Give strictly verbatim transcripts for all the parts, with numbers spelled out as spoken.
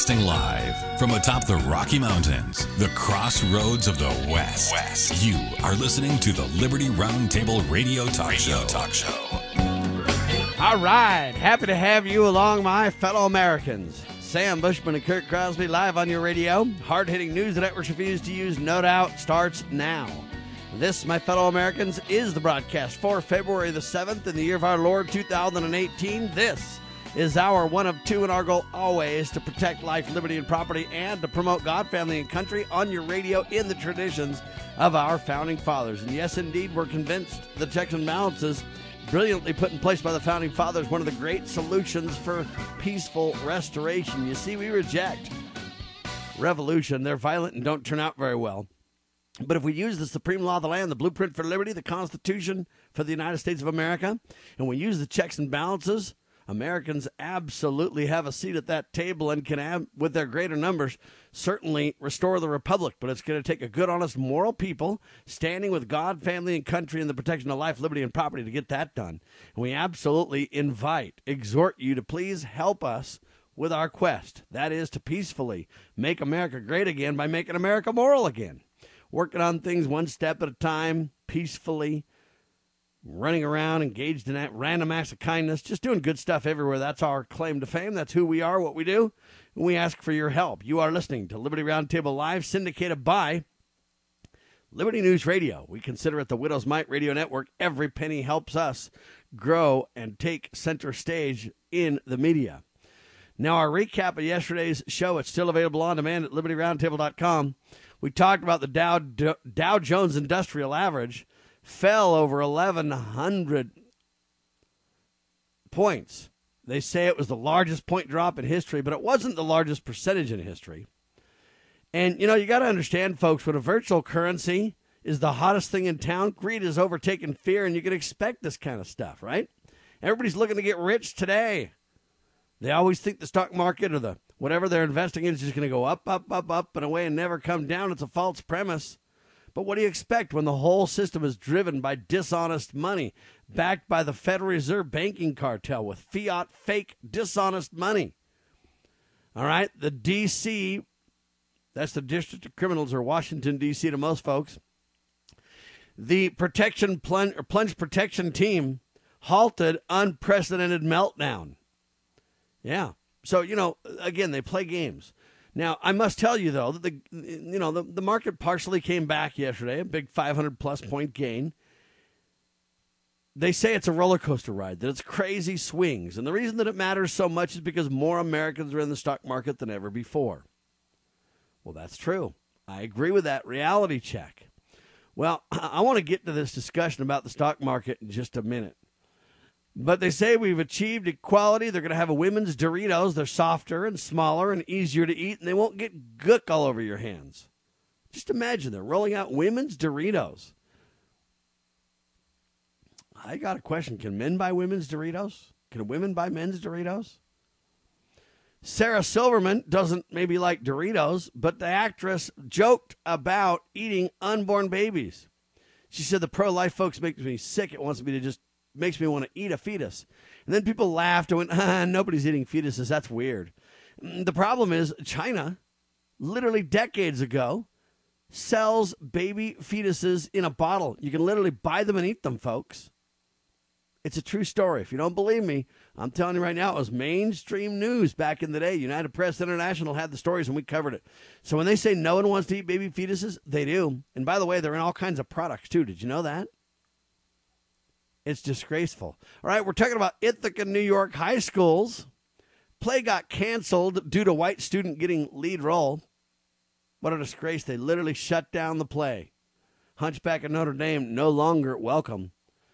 Broadcasting live from atop the Rocky Mountains, the crossroads of the West. West. You are listening to the Liberty Roundtable Radio Talk Radio Show. Talk Show. All right. Happy to have you along, my fellow Americans. Sam Bushman and Kurt Crosby live on your radio. Hard-hitting news the networks refuse to use, no doubt, starts now. This, my fellow Americans, is the broadcast for February the seventh in the year of our Lord two thousand eighteen. This is our one of two, and our goal always to protect life, liberty, and property, and to promote God, family, and country on your radio in the traditions of our founding fathers. And yes, indeed, we're convinced the checks and balances brilliantly put in place by the founding fathers, one of the great solutions for peaceful restoration. You see, we reject revolution. They're violent and don't turn out very well. But if we use the supreme law of the land, the blueprint for liberty, the Constitution for the United States of America, and we use the checks and balances, Americans absolutely have a seat at that table and can, have, with their greater numbers, certainly restore the republic. But it's going to take a good, honest, moral people standing with God, family, and country in the protection of life, liberty, and property to get that done. And we absolutely invite, exhort you to please help us with our quest. That is to peacefully make America great again by making America moral again. Working on things one step at a time, peacefully, running around, engaged in that random acts of kindness, just doing good stuff everywhere. That's our claim to fame. That's who we are, what we do. And we ask for your help. You are listening to Liberty Roundtable Live, syndicated by Liberty News Radio. We consider it the Widow's Mite Radio Network. Every penny helps us grow and take center stage in the media. Now, our recap of yesterday's show, it's still available on demand at liberty roundtable dot com. We talked about the Dow, Dow Jones Industrial Average fell over eleven hundred points. They say it was the largest point drop in history, but it wasn't the largest percentage in history. And, you know, you got to understand, folks, when a virtual currency is the hottest thing in town, greed has overtaken fear, and you can expect this kind of stuff, right? Everybody's looking to get rich today. They always think the stock market or the whatever they're investing in is just going to go up, up, up, up, and away and never come down. It's a false premise. But what do you expect when the whole system is driven by dishonest money, backed by the Federal Reserve banking cartel with fiat, fake, dishonest money? All right, the D C, that's the District of Criminals, or Washington, D C to most folks. The protection plunge, or plunge protection team halted unprecedented meltdown. Yeah. So, you know, again, they play games. Now, I must tell you, though, that the you know the, the market partially came back yesterday, a big five hundred plus point gain. They say it's a roller coaster ride, that it's crazy swings. And the reason that it matters so much is because more Americans are in the stock market than ever before. Well, that's true. I agree with that reality check. Well, I want to get to this discussion about the stock market in just a minute. But they say we've achieved equality. They're going to have a women's Doritos. They're softer and smaller and easier to eat, and they won't get gook all over your hands. Just imagine they're rolling out women's Doritos. I got a question. Can men buy women's Doritos? Can women buy men's Doritos? Sarah Silverman doesn't maybe like Doritos, but the actress joked about eating unborn babies. She said, the pro-life folks make me sick. It wants me to just makes me want to eat a fetus. And then people laughed and went, ah, nobody's eating fetuses. That's weird. The problem is China, literally decades ago, sells baby fetuses in a bottle. You can literally buy them and eat them, folks. It's a true story. If you don't believe me, I'm telling you right now, it was mainstream news back in the day. United Press International had the stories and we covered it. So when they say no one wants to eat baby fetuses, they do. And by the way, they're in all kinds of products too. Did you know that? It's disgraceful. All right, we're talking about Ithaca, New York high schools. Play got canceled due to white student getting lead role. What a disgrace. They literally shut down the play. Hunchback of Notre Dame no longer welcome.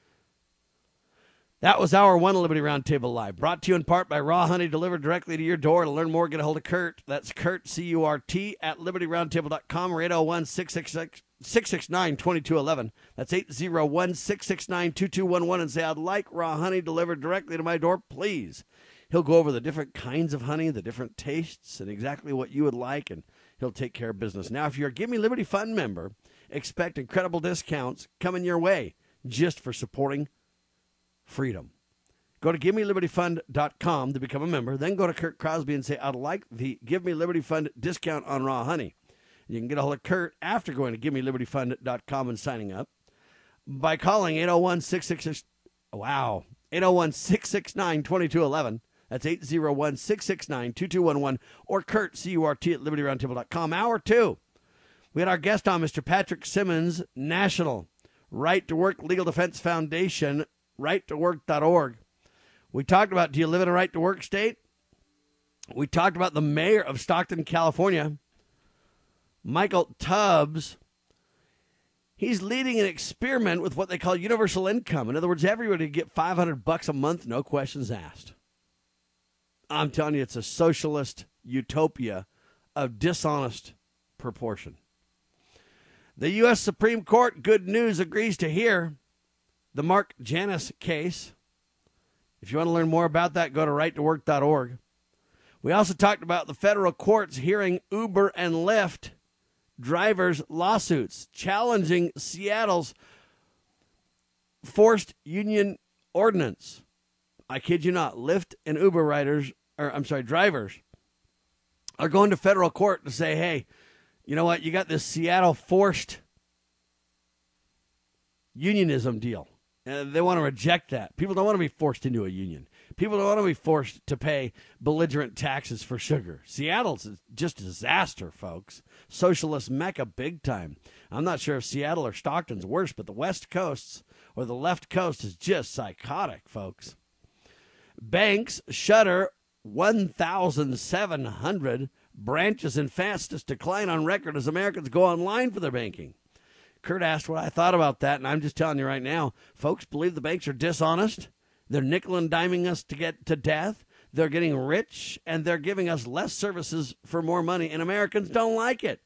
That was our one Liberty Roundtable Live, brought to you in part by Raw Honey, delivered directly to your door. To learn more, get a hold of Kurt. That's Kurt, C U R T, at liberty roundtable dot com, or eight oh one, six six six, six six nine, two two one one. That's eight oh one, six six nine, two two one one, and say, I'd like Raw Honey delivered directly to my door, please. He'll go over the different kinds of honey, the different tastes, and exactly what you would like, and he'll take care of business. Now, if you're a Give Me Liberty Fund member, expect incredible discounts coming your way just for supporting freedom. Go to give me liberty fund dot com to become a member. Then go to Kurt Crosby and say, I'd like the Give Me Liberty Fund discount on raw honey. You can get a hold of Kurt after going to give me liberty fund dot com and signing up by calling eight oh one, six six six, wow, eight oh one, six six nine, two two one one. That's eight oh one, six six nine, two two one one. Or Kurt, C U R T, at liberty roundtable dot com. Hour two. We had our guest on, Mister Patrick Simmons, National Right to Work Legal Defense Foundation, right to work dot org. We talked about, do you live in a right-to-work state? We talked about the mayor of Stockton, California, Michael Tubbs. He's leading an experiment with what they call universal income. In other words, everybody would get five hundred bucks a month, no questions asked. I'm telling you, it's a socialist utopia of dishonest proportion. The U S Supreme Court, good news, agrees to hear the Mark Janus case. If you want to learn more about that, go to right to work dot org. We also talked about the federal courts hearing Uber and Lyft drivers' lawsuits challenging Seattle's forced union ordinance. I kid you not, Lyft and Uber riders, or I'm sorry, drivers, are going to federal court to say, hey, you know what, you got this Seattle forced unionism deal. Uh, they want to reject that. People don't want to be forced into a union. People don't want to be forced to pay belligerent taxes for sugar. Seattle's just a disaster, folks. Socialist mecca big time. I'm not sure if Seattle or Stockton's worse, but the West Coast or the left coast is just psychotic, folks. Banks shutter one thousand seven hundred branches in fastest decline on record as Americans go online for their banking. Kurt asked what I thought about that, and I'm just telling you right now, folks believe the banks are dishonest. They're nickel and diming us to get to death. They're getting rich, and they're giving us less services for more money, and Americans don't like it.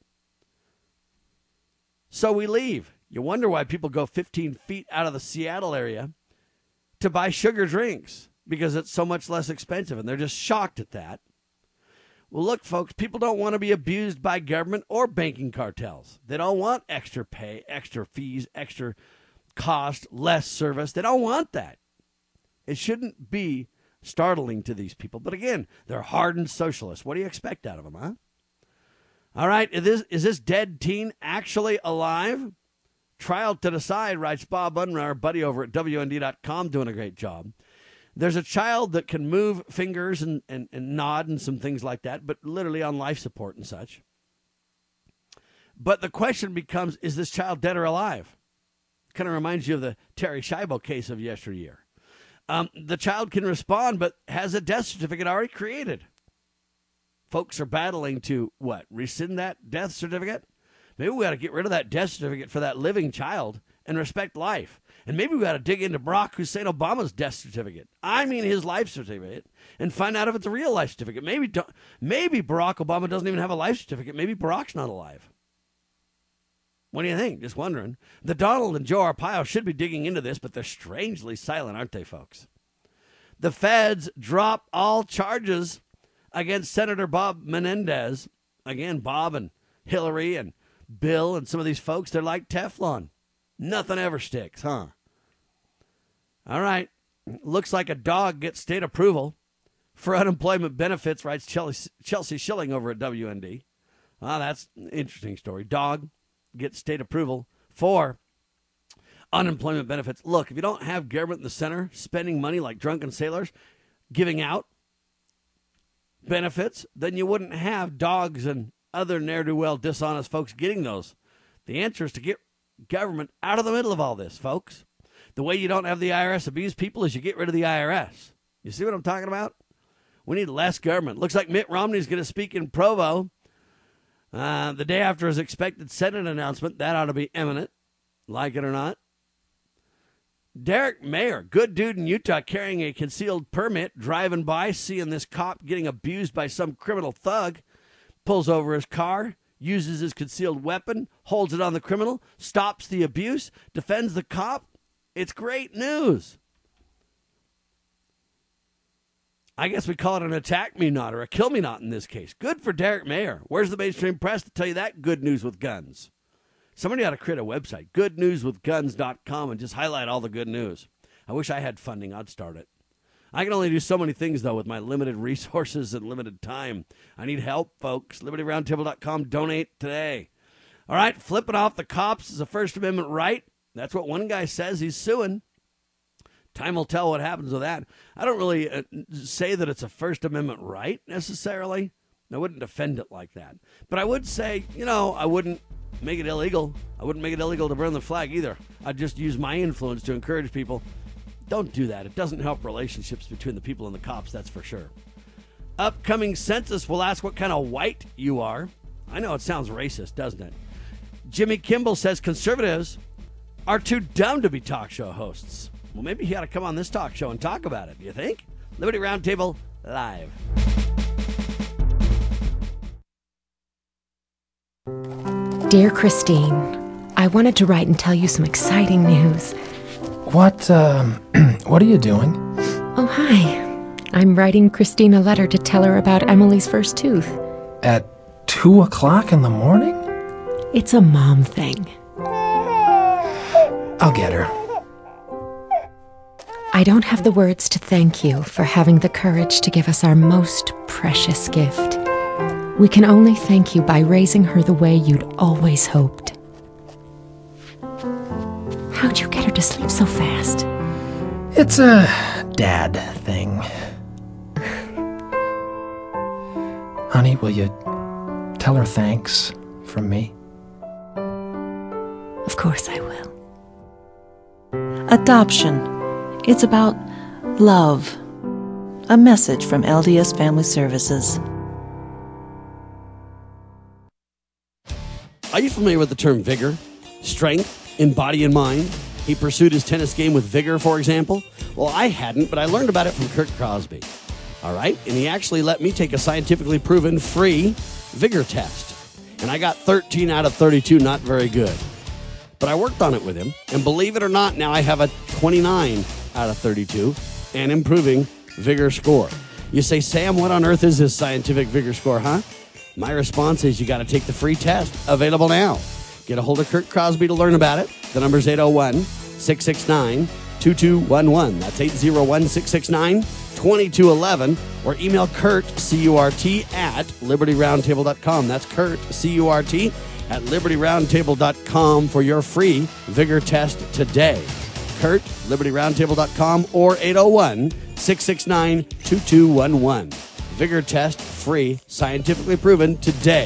So we leave. You wonder why people go fifteen feet out of the Seattle area to buy sugar drinks, because it's so much less expensive, and they're just shocked at that. Well, look, folks, people don't want to be abused by government or banking cartels. They don't want extra pay, extra fees, extra cost, less service. They don't want that. It shouldn't be startling to these people. But again, they're hardened socialists. What do you expect out of them, huh? All right, is this, is this dead teen actually alive? Trial to decide, writes Bob Unruh, our buddy over at W N D dot com, doing a great job. There's a child that can move fingers and, and, and nod and some things like that, but literally on life support and such. But the question becomes, is this child dead or alive? Kind of reminds you of the Terry Schiavo case of yesteryear. Um, the child can respond, but has a death certificate already created. Folks are battling to, what, rescind that death certificate? Maybe we got to get rid of that death certificate for that living child and respect life. And maybe we got to dig into Barack Hussein Obama's death certificate. I mean his life certificate, and find out if it's a real life certificate. Maybe maybe Barack Obama doesn't even have a life certificate. Maybe Barack's not alive. What do you think? Just wondering. The Donald and Joe Arpaio should be digging into this, but they're strangely silent, aren't they, folks? The feds drop all charges against Senator Bob Menendez. Again, Bob and Hillary and Bill and some of these folks, they're like Teflon. Nothing ever sticks, huh? All right. Looks like a dog gets state approval for unemployment benefits, writes Chelsea, Chelsea Schilling over at W N D. Well, that's an interesting story. Dog gets state approval for unemployment benefits. Look, if you don't have government in the center spending money like drunken sailors, giving out benefits, then you wouldn't have dogs and other ne'er-do-well dishonest folks getting those. The answer is to get government out of the middle of all this, folks. The way you don't have the I R S abuse people is you get rid of the I R S. You see what I'm talking about? We need less government. Looks like Mitt Romney's going to speak in Provo uh, the day after his expected Senate announcement. That ought to be imminent, like it or not. Derek Mayer, good dude in Utah, carrying a concealed permit, driving by, seeing this cop getting abused by some criminal thug, pulls over his car, uses his concealed weapon, holds it on the criminal, stops the abuse, defends the cop. It's great news. I guess we call it an attack me not or a kill me not in this case. Good for Derek Mayer. Where's the mainstream press to tell you that good news with guns? Somebody ought to create a website, good news with guns dot com, and just highlight all the good news. I wish I had funding. I'd start it. I can only do so many things, though, with my limited resources and limited time. I need help, folks. Liberty Roundtable dot com. Donate today. All right, flipping off the cops is a First Amendment right. That's what one guy says. He's suing. Time will tell what happens with that. I don't really uh, say that it's a First Amendment right, necessarily. I wouldn't defend it like that. But I would say, you know, I wouldn't make it illegal. I wouldn't make it illegal to burn the flag either. I'd just use my influence to encourage people. Don't do that. It doesn't help relationships between the people and the cops, that's for sure. Upcoming census will ask what kind of white you are. I know it sounds racist, doesn't it? Jimmy Kimball says conservatives are too dumb to be talk show hosts. Well, maybe he ought to come on this talk show and talk about it. Do you think? Liberty Roundtable Live. Dear Christine, I wanted to write and tell you some exciting news. What, um, what are you doing? Oh, hi. I'm writing Christine a letter to tell her about Emily's first tooth. At two o'clock in the morning? It's a mom thing. I'll get her. I don't have the words to thank you for having the courage to give us our most precious gift. We can only thank you by raising her the way you'd always hoped. How'd you get her to sleep so fast? It's a dad thing. Honey, will you tell her thanks from me? Of course I will. Adoption. It's about love. A message from L D S Family Services. Are you familiar with the term vigor? Strength in body and mind? He pursued his tennis game with vigor, for example? Well, I hadn't, but I learned about it from Kurt Crosby. All right? And he actually let me take a scientifically proven free vigor test. And I got thirteen out of thirty-two, not very good. But I worked on it with him, and believe it or not, now I have a twenty-nine out of thirty-two and improving vigor score. You say, Sam, what on earth is this scientific vigor score, huh? My response is you got to take the free test, available now. Get a hold of Kurt Crosby to learn about it. The number's eight oh one, six six nine, two two one one. That's eight oh one, six six nine, two two one one. Or email Kurt, C U R T, at Liberty Roundtable dot com. That's Kurt, C U R T, at Liberty Roundtable dot com for your free vigor test today. Kurt, Liberty Roundtable dot com, or eight oh one, six six nine, two two one one. Vigor test free, scientifically proven today.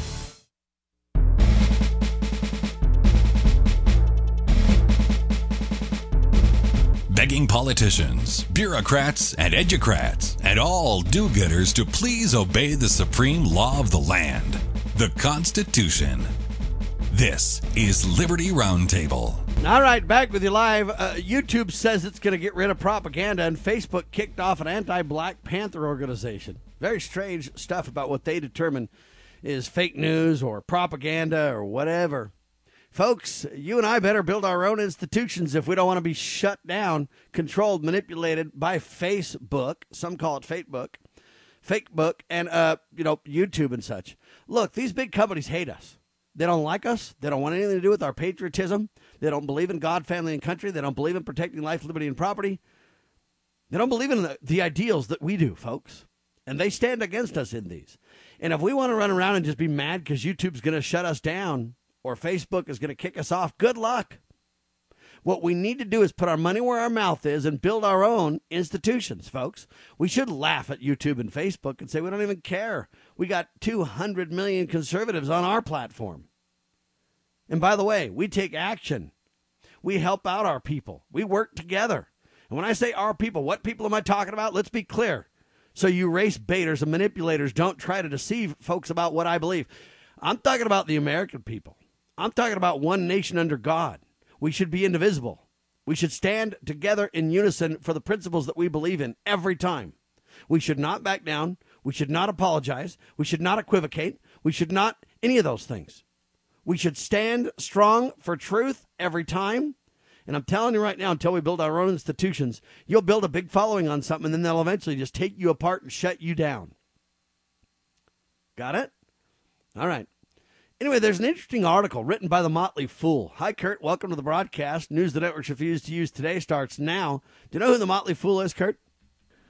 Begging politicians, bureaucrats, and educrats, and all do-gooders to please obey the supreme law of the land, the Constitution. This is Liberty Roundtable. All right, back with you live. Uh, YouTube says it's going to get rid of propaganda, and Facebook kicked off an anti-Black Panther organization. Very strange stuff about what they determine is fake news or propaganda or whatever. Folks, you and I better build our own institutions if we don't want to be shut down, controlled, manipulated by Facebook. Some call it Fakebook, Fakebook, and uh, you know, YouTube and such. Look, these big companies hate us. They don't like us. They don't want anything to do with our patriotism. They don't believe in God, family, and country. They don't believe in protecting life, liberty, and property. They don't believe in the, the ideals that we do, folks. And they stand against us in these. And if we want to run around and just be mad because YouTube's going to shut us down or Facebook is going to kick us off, good luck. What we need to do is put our money where our mouth is and build our own institutions, folks. We should laugh at YouTube and Facebook and say we don't even care. We got two hundred million conservatives on our platform. And by the way, we take action. We help out our people. We work together. And when I say our people, what people am I talking about? Let's be clear. So you race baiters and manipulators don't try to deceive folks about what I believe. I'm talking about the American people. I'm talking about one nation under God. We should be indivisible. We should stand together in unison for the principles that we believe in every time. We should not back down. We should not apologize. We should not equivocate. We should not any of those things. We should stand strong for truth every time. And I'm telling you right now, until we build our own institutions, you'll build a big following on something, and then they'll eventually just take you apart and shut you down. Got it? All right. Anyway, there's an interesting article written by the Motley Fool. Hi, Kurt. Welcome to the broadcast. News the networks refuse to use today starts now. Do you know who the Motley Fool is, Kurt?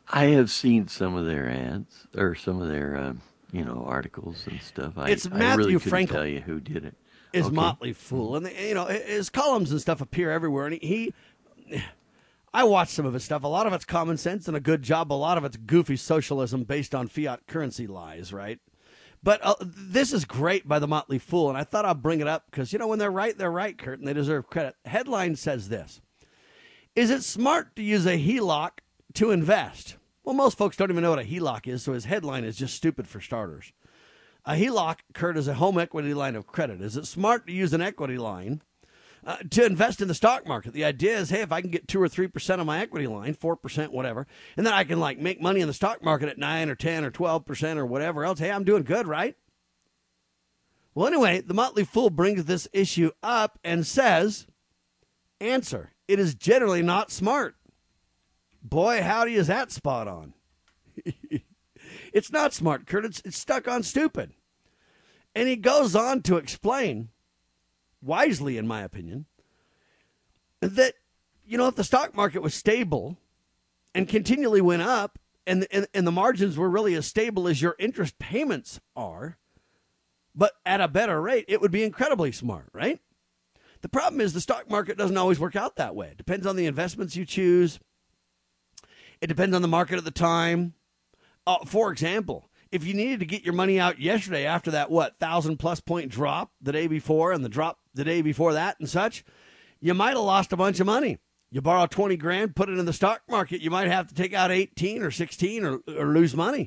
I have seen some of their ads or some of their, um, you know, articles and stuff. I, It's I Matthew really couldn't Frankel. tell you who did it. Is Okay. Motley Fool, and you know his columns and stuff appear everywhere. And he, he, I watch some of his stuff. A lot of it's common sense and a good job. A lot of it's goofy socialism based on fiat currency lies, right? But uh, this is great by the Motley Fool, and I thought I'd bring it up because you know when they're right, they're right, Kurt, and they deserve credit. Headline says this: is it smart to use a H E L O C to invest? Well, most folks don't even know what a H E L O C is, so his headline is just stupid for starters. A H E L O C, Kurt, is a home equity line of credit. Is it smart to use an equity line uh, to invest in the stock market? The idea is, hey, if I can get two or three percent of my equity line, four percent, whatever, and then I can like make money in the stock market at nine or ten or twelve percent or whatever else. Hey, I'm doing good, right? Well, anyway, the Motley Fool brings this issue up and says, answer: it is generally not smart. Boy, howdy, is that spot on. It's not smart, Kurt. It's, it's stuck on stupid. And he goes on to explain, wisely in my opinion, that, you know, if the stock market was stable and continually went up and, and, and the margins were really as stable as your interest payments are, but at a better rate, it would be incredibly smart, right? The problem is the stock market doesn't always work out that way. It depends on the investments you choose. It depends on the market at the time. Uh, for example, if you needed to get your money out yesterday after that, what, thousand plus point drop the day before and the drop the day before that and such, you might have lost a bunch of money. You borrow twenty grand, put it in the stock market, you might have to take out eighteen or sixteen or, or lose money.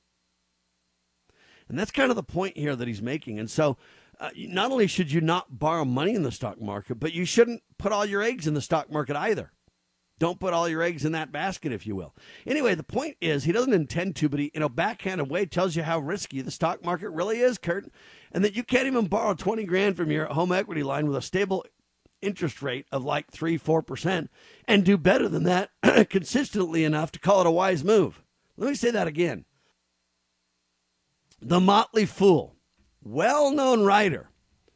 And that's kind of the point here that he's making. And so uh, not only should you not borrow money in the stock market, but you shouldn't put all your eggs in the stock market either. Don't put all your eggs in that basket, if you will. Anyway, the point is he doesn't intend to, but he, in a backhanded way, tells you how risky the stock market really is, Kurt, and that you can't even borrow twenty grand from your home equity line with a stable interest rate of like three, four percent and do better than that consistently enough to call it a wise move. Let me say that again. The Motley Fool, well-known writer,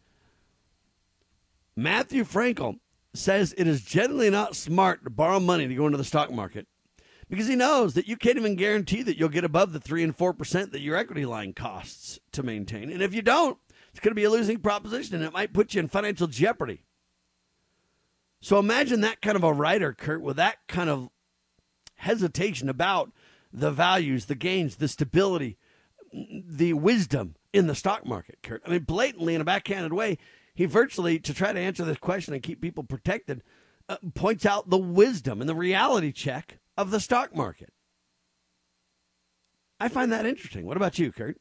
Matthew Frankel, says it is generally not smart to borrow money to go into the stock market because he knows that you can't even guarantee that you'll get above the three and four percent that your equity line costs to maintain. And if you don't, it's going to be a losing proposition and it might put you in financial jeopardy. So imagine that kind of a writer, Kurt, with that kind of hesitation about the values, the gains, the stability, the wisdom in the stock market, Kurt. I mean, blatantly in a backhanded way, he virtually, to try to answer this question and keep people protected, uh, points out the wisdom and the reality check of the stock market. I find that interesting. What about you, Kurt?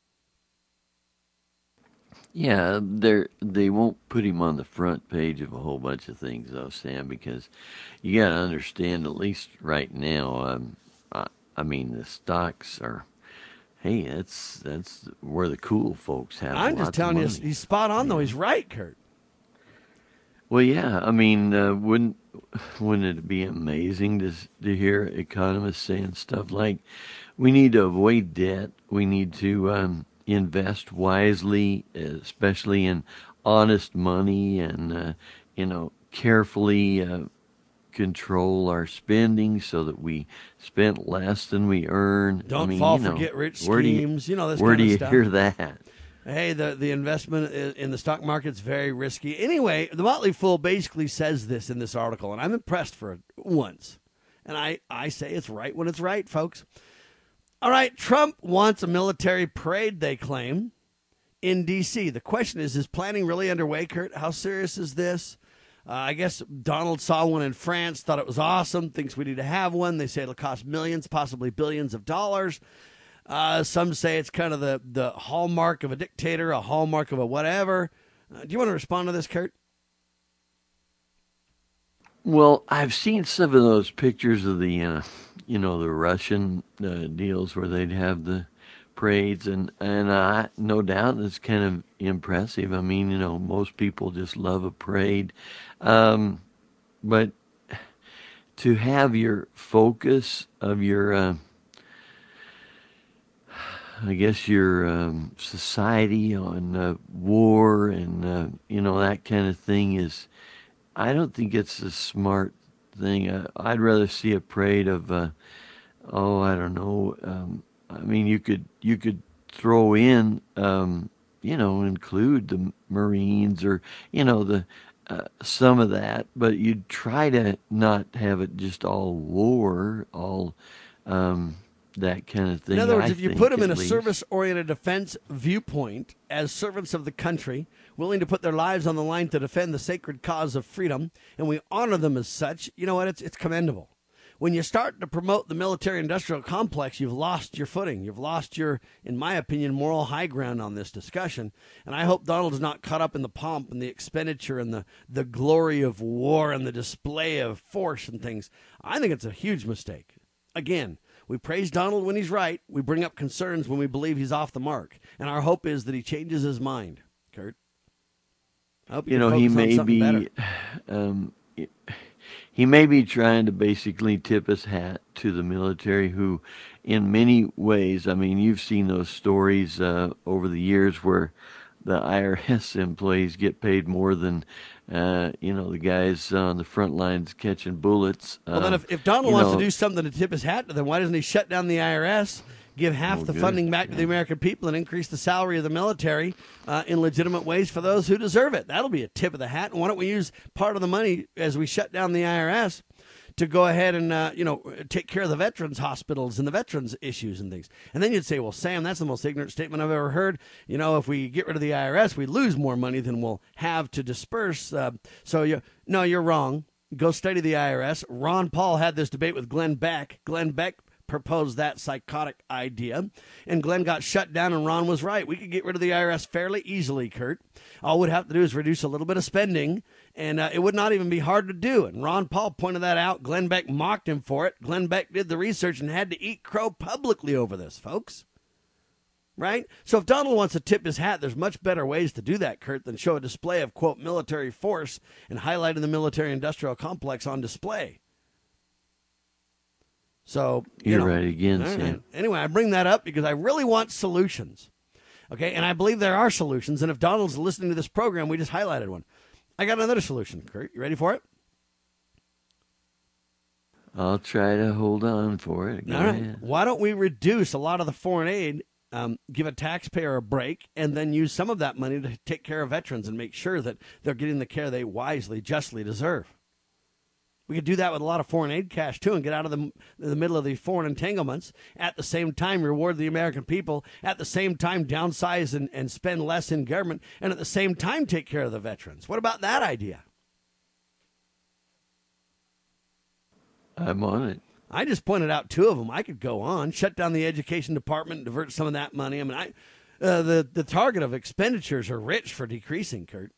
Yeah, they they won't put him on the front page of a whole bunch of things, though, Sam, because you got to understand, at least right now, um, I, I mean, the stocks are, hey, that's that's where the cool folks have. I'm just telling you, he's spot on, though. He's right, Kurt. Well, yeah, I mean, uh, wouldn't wouldn't it be amazing to to hear economists saying stuff like, we need to avoid debt, we need to um, invest wisely, especially in honest money, and uh, you know, carefully uh, control our spending so that we spend less than we earn. Don't I mean, fall you know, for get rich where do you- schemes. You, know this Where kind do of you stuff. hear that? Hey, the, the investment in the stock market's very risky. Anyway, the Motley Fool basically says this in this article, and I'm impressed for it once. And I, I say it's right when it's right, folks. All right, Trump wants a military parade, they claim, in D C. The question is, is planning really underway, Kurt? How serious is this? Uh, I guess Donald saw one in France, thought it was awesome, thinks we need to have one. They say it'll cost millions, possibly billions of dollars. Uh, some say it's kind of the, the hallmark of a dictator, a hallmark of a whatever. Uh, do you want to respond to this, Kurt? Well, I've seen some of those pictures of the, uh, you know, the Russian uh, deals where they'd have the parades, and and uh, no doubt it's kind of impressive. I mean, you know, most people just love a parade, um, but to have your focus of your uh, I guess your um, society on uh, war and, uh, you know, that kind of thing is, I don't think it's a smart thing. Uh, I'd rather see a parade of, uh, oh, I don't know. Um, I mean, you could you could throw in, um, you know, include the Marines or you know the uh, some of that, but you'd try to not have it just all war, all um, that kind of thing. In other words, I if you think, put them in a at least. service-oriented defense viewpoint as servants of the country, willing to put their lives on the line to defend the sacred cause of freedom, and we honor them as such, you know what? It's it's commendable. When you start to promote the military-industrial complex, you've lost your footing. You've lost your, in my opinion, moral high ground on this discussion. And I hope Donald is not caught up in the pomp and the expenditure and the, the glory of war and the display of force and things. I think it's a huge mistake. Again, we praise Donald when he's right. We bring up concerns when we believe he's off the mark. And our hope is that he changes his mind, Kurt. I hope You know, he may be... Better. Um, it, He may be trying to basically tip his hat to the military who, in many ways, I mean, you've seen those stories uh, over the years where the I R S employees get paid more than, uh, you know, the guys on the front lines catching bullets. Well, then Um, if, if Donald you wants know, to do something to tip his hat to them, why doesn't he shut down the I R S, give half Oh, the good. funding back to the American people, and increase the salary of the military uh, in legitimate ways for those who deserve it? That'll be a tip of the hat. And why don't we use part of the money as we shut down the I R S to go ahead and, uh, you know, take care of the veterans hospitals and the veterans issues and things? And then you'd say, well, Sam, that's the most ignorant statement I've ever heard. You know, if we get rid of the I R S, we lose more money than we'll have to disperse. Uh, so, you, no, you're wrong. Go study the I R S. Ron Paul had this debate with Glenn Beck. Glenn Beck proposed that psychotic idea, and Glenn got shut down, and Ron was right. We could get rid of the I R S fairly easily, Kurt. All we'd have to do is reduce a little bit of spending, and uh, it would not even be hard to do. And Ron Paul pointed that out. Glenn Beck mocked him for it. Glenn Beck did the research and had to eat crow publicly over this, folks. Right? So if Donald wants to tip his hat, there's much better ways to do that, Kurt, than show a display of, quote, military force and highlighting the military-industrial complex on display. So, you You're know, right again, all right. Sam. Anyway, I bring that up because I really want solutions. Okay, and I believe there are solutions. And if Donald's listening to this program, we just highlighted one. I got another solution, Kurt. You ready for it? I'll try to hold on for it. Go All right. ahead. Why don't we reduce a lot of the foreign aid, um, give a taxpayer a break, and then use some of that money to take care of veterans and make sure that they're getting the care they wisely, justly deserve? We could do that with a lot of foreign aid cash, too, and get out of the, the middle of the foreign entanglements. At the same time, reward the American people. At the same time, downsize and, and spend less in government. And at the same time, take care of the veterans. What about that idea? I'm on it. I just pointed out two of them. I could go on. Shut down the education department, divert some of that money. I mean, I, uh, the, the target of expenditures are rich for decreasing, Kurt.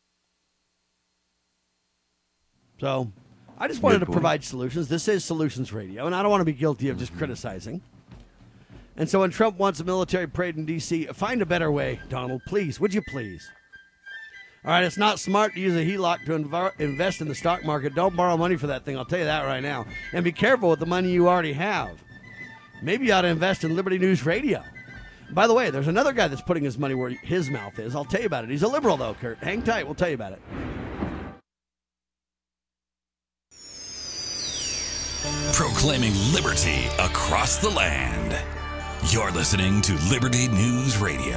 So I just wanted Good to point. provide solutions. This is Solutions Radio, and I don't want to be guilty of just criticizing. And so when Trump wants a military parade in D C, find a better way, Donald. Please, would you please? All right, it's not smart to use a H E L O C to inv- invest in the stock market. Don't borrow money for that thing. I'll tell you that right now. And be careful with the money you already have. Maybe you ought to invest in Liberty News Radio. By the way, there's another guy that's putting his money where his mouth is. I'll tell you about it. He's a liberal, though, Kurt. Hang tight. We'll tell you about it. Proclaiming liberty across the land. You're listening to Liberty News Radio.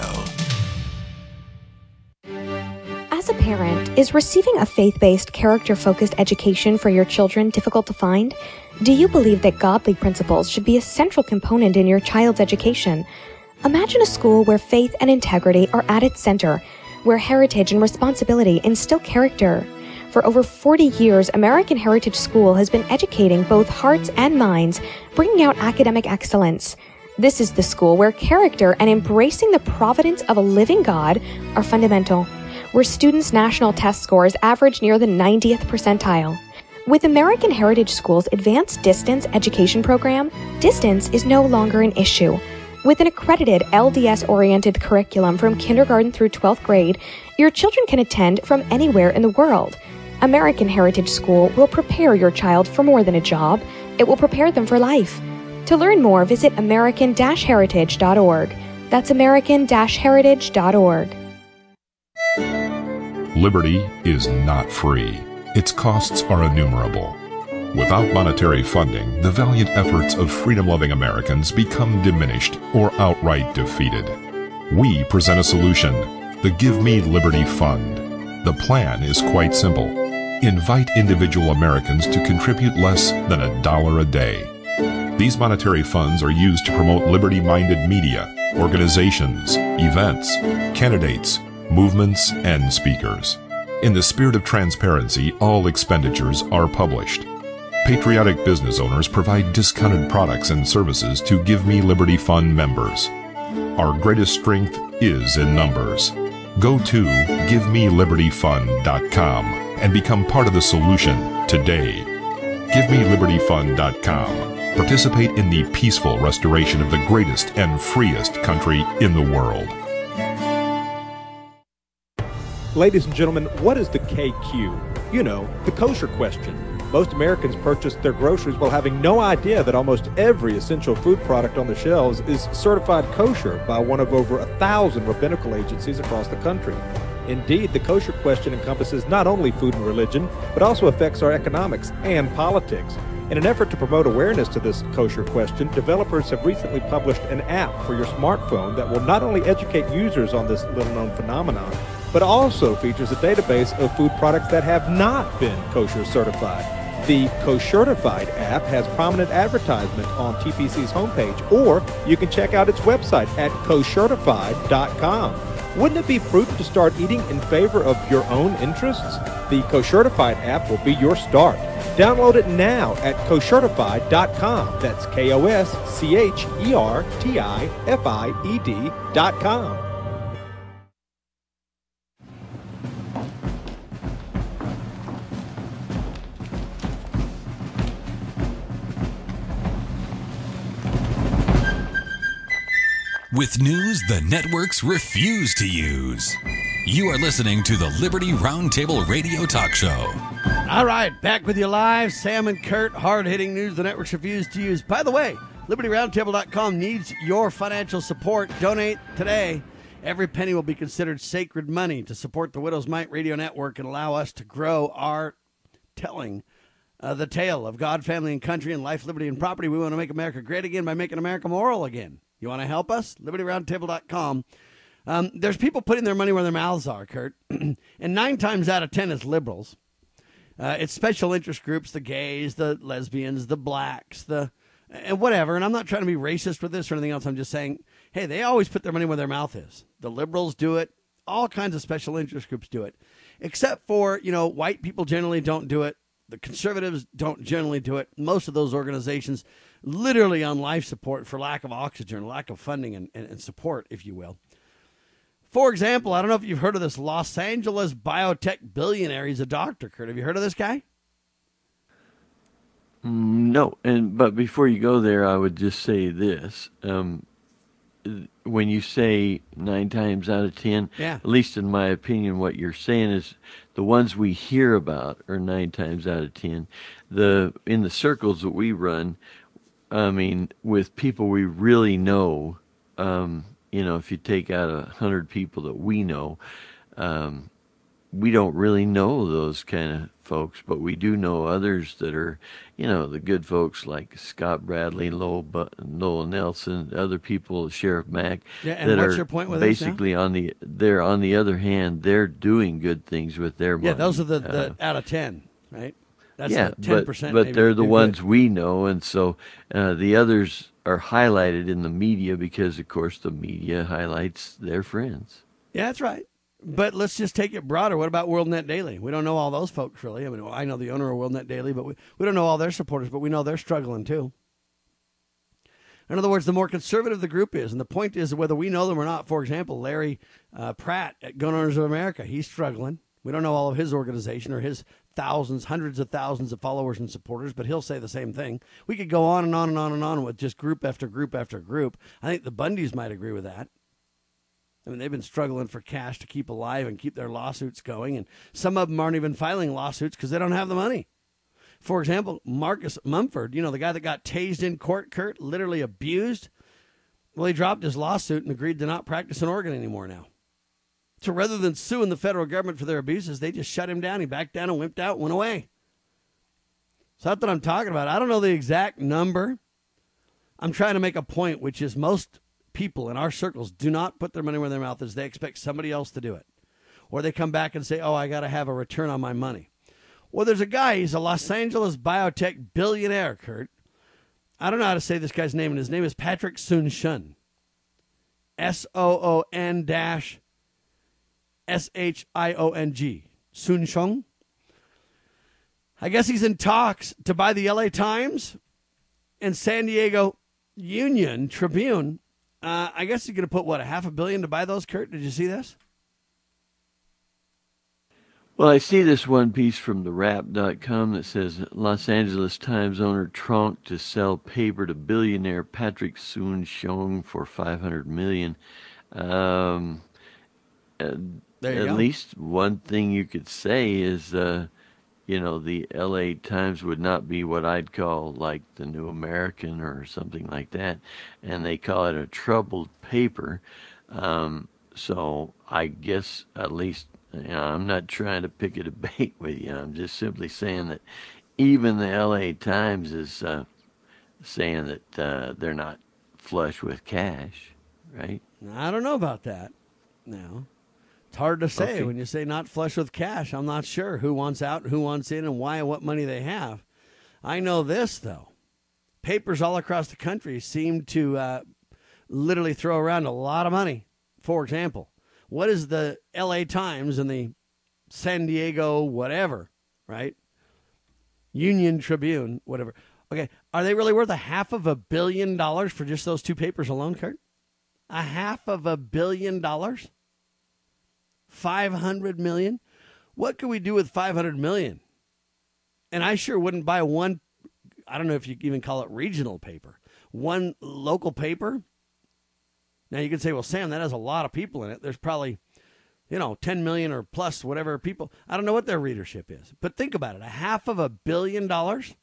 As a parent, is receiving a faith-based, character-focused education for your children difficult to find? Do you believe that godly principles should be a central component in your child's education? Imagine a school where faith and integrity are at its center, where heritage and responsibility instill character. For over forty years, American Heritage School has been educating both hearts and minds, bringing out academic excellence. This is the school where character and embracing the providence of a living God are fundamental, where students' national test scores average near the ninetieth percentile. With American Heritage School's advanced distance education program, distance is no longer an issue. With an accredited L D S-oriented curriculum from kindergarten through twelfth grade, your children can attend from anywhere in the world. American Heritage School will prepare your child for more than a job. It will prepare them for life. To learn more, visit american heritage dot org. That's american heritage dot org. Liberty is not free. Its costs are innumerable. Without monetary funding, the valiant efforts of freedom-loving Americans become diminished or outright defeated. We present a solution, the Give Me Liberty Fund. The plan is quite simple. Invite individual Americans to contribute less than a dollar a day. These monetary funds are used to promote liberty-minded media, organizations, events, candidates, movements, and speakers. In the spirit of transparency, all expenditures are published. Patriotic business owners provide discounted products and services to Give Me Liberty Fund members. Our greatest strength is in numbers. Go to give me liberty fund dot com and become part of the solution today. give me liberty fund dot com. Participate in the peaceful restoration of the greatest and freest country in the world. Ladies and gentlemen, what is the K Q? You know, the kosher question. Most Americans purchase their groceries while having no idea that almost every essential food product on the shelves is certified kosher by one of over a thousand rabbinical agencies across the country. Indeed, the kosher question encompasses not only food and religion, but also affects our economics and politics. In an effort to promote awareness to this kosher question, developers have recently published an app for your smartphone that will not only educate users on this little-known phenomenon, but also features a database of food products that have not been kosher certified. The Koshertified app has prominent advertisement on T P C's homepage, or you can check out its website at koshertified dot com. Wouldn't it be prudent to start eating in favor of your own interests? The Koshertified app will be your start. Download it now at koshertified dot com. That's K O S C H E R T I F I E D dot com. With news the networks refuse to use. You are listening to the Liberty Roundtable Radio Talk Show. All right, back with you live. Sam and Kurt, hard-hitting news the networks refuse to use. By the way, liberty roundtable dot com needs your financial support. Donate today. Every penny will be considered sacred money to support the Widow's Might Radio Network and allow us to grow our telling uh, the tale of God, family, and country, and life, liberty, and property. We want to make America great again by making America moral again. You want to help us? liberty roundtable dot com. Um, there's people putting their money where their mouths are, Kurt. And nine times out of ten, it's liberals. Uh, it's special interest groups, the gays, the lesbians, the blacks, the and whatever. And I'm not trying to be racist with this or anything else. I'm just saying, hey, they always put their money where their mouth is. The liberals do it. All kinds of special interest groups do it. Except for, you know, white people generally don't do it. The conservatives don't generally do it. Most of those organizations literally on life support for lack of oxygen, lack of funding and, and, and support, if you will. For example, I don't know if you've heard of this Los Angeles biotech billionaire. He's a doctor, Kurt. Have you heard of this guy? No, and but before you go there, I would just say this. Um, when you say nine times out of ten, yeah. at least in my opinion, what you're saying is the ones we hear about are nine times out of ten. The in the circles that we run, I mean, with people we really know, um, you know, if you take out a hundred people that we know, um, we don't really know those kind of folks, but we do know others that are, you know, the good folks like Scott Bradley, Lowell, but- Lowell Nelson, other people, Sheriff Mack. Yeah, and that what's are your point with basically this now? on the they're on the other hand, they're doing good things with their money. Yeah, those are the, the Uh, out of ten, right? That's yeah, the ten percent. but, but they're the do ones good. we know, and so uh, the others are highlighted in the media because, of course, the media highlights their friends. Yeah, that's right. But let's just take it broader. What about WorldNet Daily? We don't know all those folks, really. I mean, I know the owner of WorldNet Daily, but we, we don't know all their supporters, but we know they're struggling, too. In other words, the more conservative the group is, and the point is whether we know them or not. For example, Larry uh, Pratt at Gun Owners of America, he's struggling. We don't know all of his organization or his thousands, hundreds of thousands of followers and supporters, but he'll say the same thing. We could go on and on and on and on with just group after group after group. I think the Bundys might agree with that. I mean, they've been struggling for cash to keep alive and keep their lawsuits going, and some of them aren't even filing lawsuits because they don't have the money. For example, Marcus Mumford, you know, the guy that got tased in court, Kurt, literally abused. Well, he dropped his lawsuit and agreed to not practice in Oregon anymore now. So rather than suing the federal government for their abuses, they just shut him down. He backed down and wimped out, went away. So that's what I'm talking about. I don't know the exact number. I'm trying to make a point, which is most people in our circles do not put their money where their mouth is. They expect somebody else to do it. Or they come back and say, oh, I got to have a return on my money. Well, there's a guy, he's a Los Angeles biotech billionaire, Kurt. I don't know how to say this guy's name, and his name is Patrick Soon-Shiong. S O O N dash S H I O N G. Soon-Shiong. I guess he's in talks to buy the L A Times and San Diego Union Tribune. Uh, I guess he's going to put, what, a half a billion to buy those, Kurt? Did you see this? Well, I see this one piece from the wrap dot com that says Los Angeles Times owner trunk to sell paper to billionaire Patrick Soon-Shiong for five hundred million dollars. Um, uh, there you at go. least one thing you could say is, uh, you know, the L A Times would not be what I'd call like the New American or something like that, and they call it a troubled paper. Um, so I guess at least, you know, I'm not trying to pick a debate with you. I'm just simply saying that even the L A Times is uh, saying that uh, they're not flush with cash, right? I don't know about that. No. It's hard to say. Okay. When you say not flush with cash, I'm not sure who wants out, who wants in, and why and what money they have. I know this, though. Papers all across the country seem to uh, literally throw around a lot of money. For example, what is the L A Times and the San Diego whatever, right? Union Tribune, whatever. Okay, are they really worth a half of a billion dollars for just those two papers alone, Kurt? A half of a billion dollars? five hundred million? What could we do with five hundred million? And I sure wouldn't buy one, I don't know if you even call it regional paper, one local paper. Now you could say, well, Sam, that has a lot of people in it. There's probably, you know, ten million or plus whatever people. I don't know what their readership is. But think about it. A half of a billion dollars?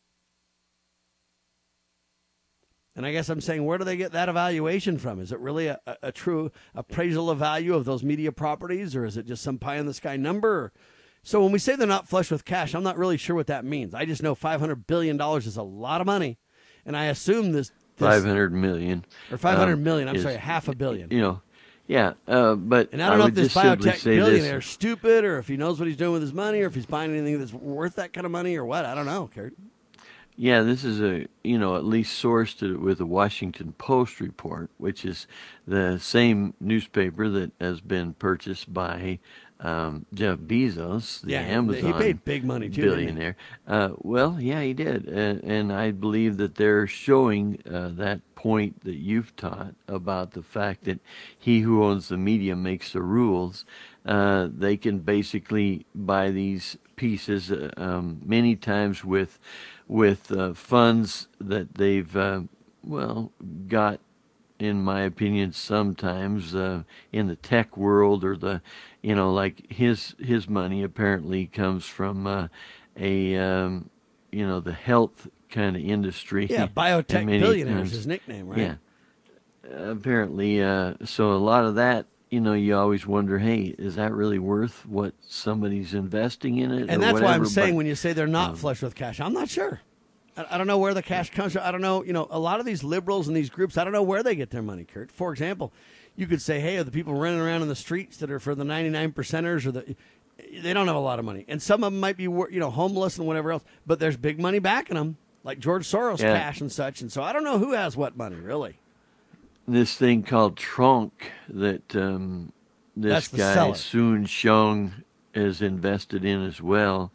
And I guess I'm saying, where do they get that evaluation from? Is it really a, a, a true appraisal of value of those media properties, or is it just some pie-in-the-sky number? So when we say they're not flush with cash, I'm not really sure what that means. I just know five hundred billion dollars is a lot of money, and I assume this... this five hundred million dollars. Or five hundred um, million dollars, I'm is, sorry, half a billion. You know, yeah, uh, but And I don't know would if this just simply biotech say billionaire is this. stupid, or if he knows what he's doing with his money, or if he's buying anything that's worth that kind of money, or what. I don't know, Kurt. Yeah, this is a, you know, at least sourced to, with the Washington Post report, which is the same newspaper that has been purchased by um, Jeff Bezos, the Yeah, Amazon he paid big money, too, didn't he? billionaire. Uh, well, yeah, he did. And, and I believe that they're showing uh, that point that you've taught about the fact that he who owns the media makes the rules. Uh, they can basically buy these pieces uh, um, many times with with uh, funds that they've, uh, well, got, in my opinion, sometimes uh, in the tech world, or the, you know, like his his money apparently comes from uh, a, um, you know, the health kind of industry. Yeah, biotech And many billionaire is times- his nickname, right? Yeah. Apparently, uh, so a lot of that, you know, you always wonder, hey, is that really worth what somebody's investing in it? And or that's whatever? why I'm saying But, when you say they're not um, flush with cash, I'm not sure. I, I don't know where the cash comes from. I don't know, you know, a lot of these liberals and these groups, I don't know where they get their money, Kurt. For example, you could say, hey, are the people running around in the streets that are for the ninety-nine percenters, or the, they don't have a lot of money. And some of them might be, you know, homeless and whatever else, but there's big money backing them, like George Soros Yeah. cash and such. And so I don't know who has what money, really. this thing called Trunk that um, That's this the guy seller. Soon-Shiong is invested in as well.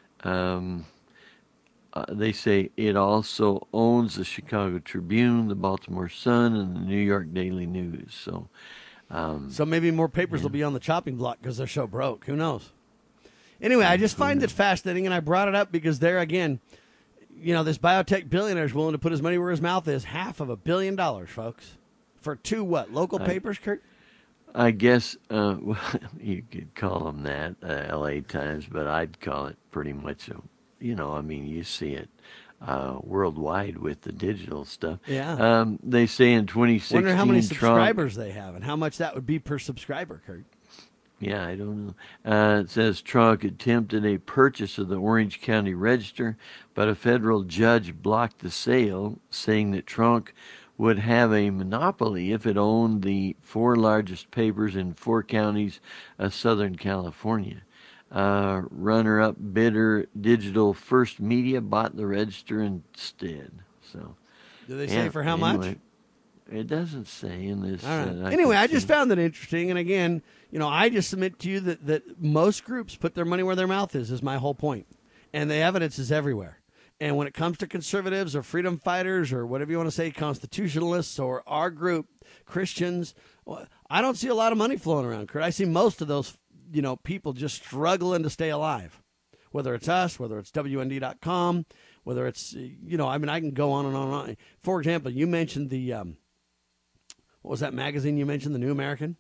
Um, uh, they say it also owns the Chicago Tribune, the Baltimore Sun, and the New York Daily News. So, um, So maybe more papers will be on the chopping block because they're so broke. Who knows? Anyway, I just find it fascinating, and I brought it up because there again, you know, this biotech billionaire is willing to put his money where his mouth is. Half of a billion dollars, folks, for two what? Local I- papers, Kurt? I guess uh, well, you could call them that, uh, L A Times, but I'd call it pretty much a, you know, I mean, you see it uh, worldwide with the digital stuff. Yeah. Um, they say in twenty sixteen, Wonder how many Trump, subscribers they have and how much that would be per subscriber, Kurt. Yeah, I don't know. Uh, it says Trunk attempted a purchase of the Orange County Register, but a federal judge blocked the sale, saying that Trunk would have a monopoly if it owned the four largest papers in four counties of Southern California. Uh, runner-up bidder Digital First Media bought the Register instead. So, do they yeah, say for how anyway, much? It doesn't say in this. All right. Uh, I anyway, I see. just found that interesting. And again, you know, I just submit to you that, that most groups put their money where their mouth is, is my whole point. And the evidence is everywhere. And when it comes to conservatives or freedom fighters or whatever you want to say, constitutionalists or our group, Christians, I don't see a lot of money flowing around, Kurt. I see most of those, you know, people just struggling to stay alive, whether it's us, whether it's W N D dot com, whether it's, you know, I mean, I can go on and on and on. For example, you mentioned the, um, what was that magazine you mentioned, The New American?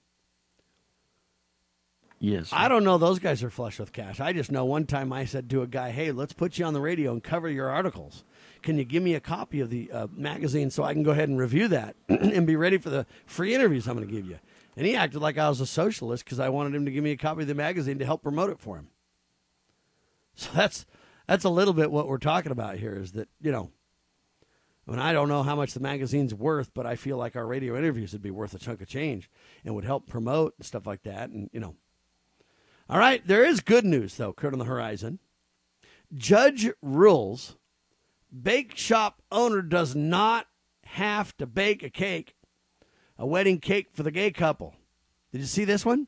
Yes. Sir. I don't know those guys are flush with cash. I just know one time I said to a guy, hey, let's put you on the radio and cover your articles. Can you give me a copy of the uh, magazine so I can go ahead and review that and be ready for the free interviews I'm going to give you? And he acted like I was a socialist because I wanted him to give me a copy of the magazine to help promote it for him. So that's that's a little bit what we're talking about here is that, you know, I mean, I don't know how much the magazine's worth, but I feel like our radio interviews would be worth a chunk of change and would help promote and stuff like that. And, you know. All right, there is good news, though, Kurt, on the horizon. Judge rules bake shop owner does not have to bake a cake, a wedding cake for the gay couple. Did you see this one?